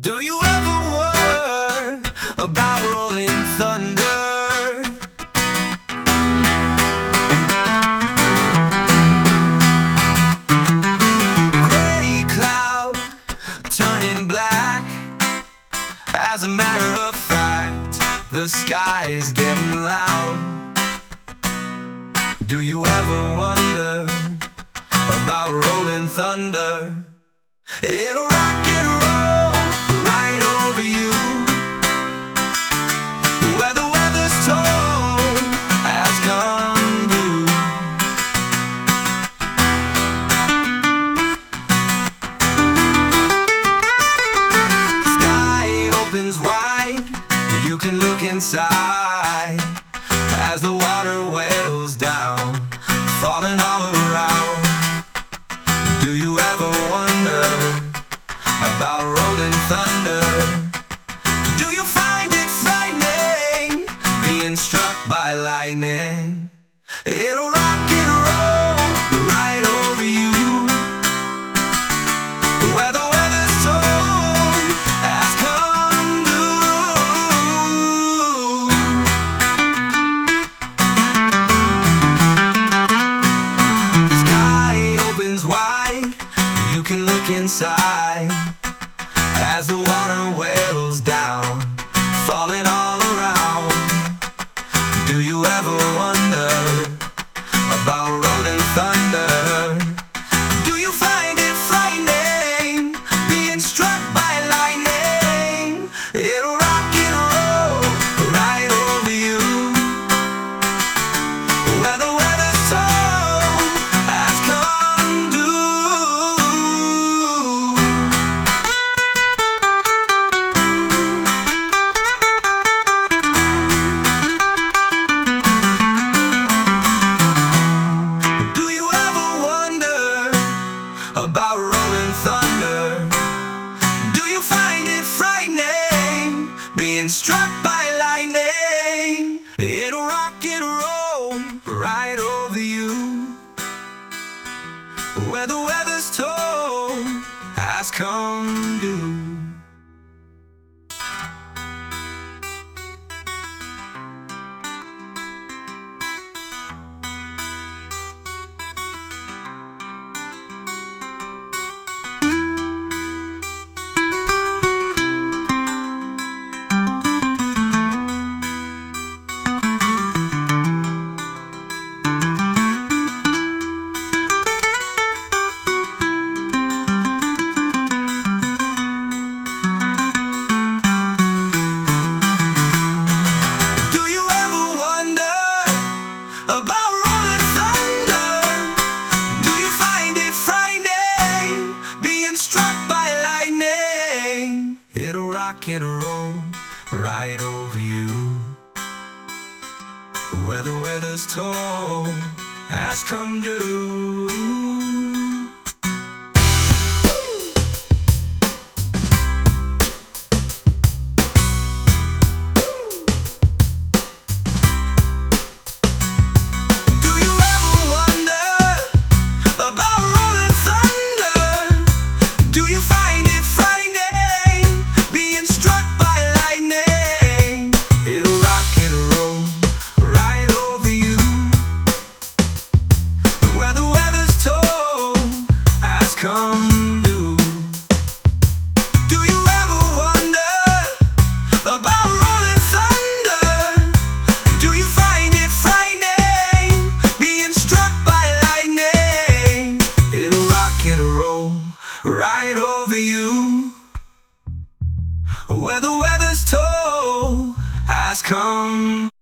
Do you ever worry about rolling thunder? Gray cloud turning black. As a matter of fact, the sky is getting loud. Do you ever wonder about rolling thunder? It'll rock and roll right over you. Where the weather's told has come due. Sky opens wide, you can look inside as the water wails down, falling all around. Do you ever wonder about rolling thunder? Do you find it frightening, being struck by lightning? It'll rock and roll right over you. Where the weather's told has come due. Sky opens wide, you can look inside as the water wails down, falling all around. Do you ever wonder about rolling thunder? Do you find it frightening, being struck by lightning? It'll rock and roll right over you. Where the weather's told has come due. Do you ever wonder about rolling thunder? Do you find it frightening, being struck by lightning? It'll rock and roll right over you. Where the weather's told has come due. About rolling thunder, do you find it frightening, being struck by lightning? It'll rock and roll right over you. Where the weather's told has come due. Come due. Do you ever wonder about rolling thunder? Do you find it frightening, being struck by lightning? It'll rock and roll right over you. Where the weather's told has come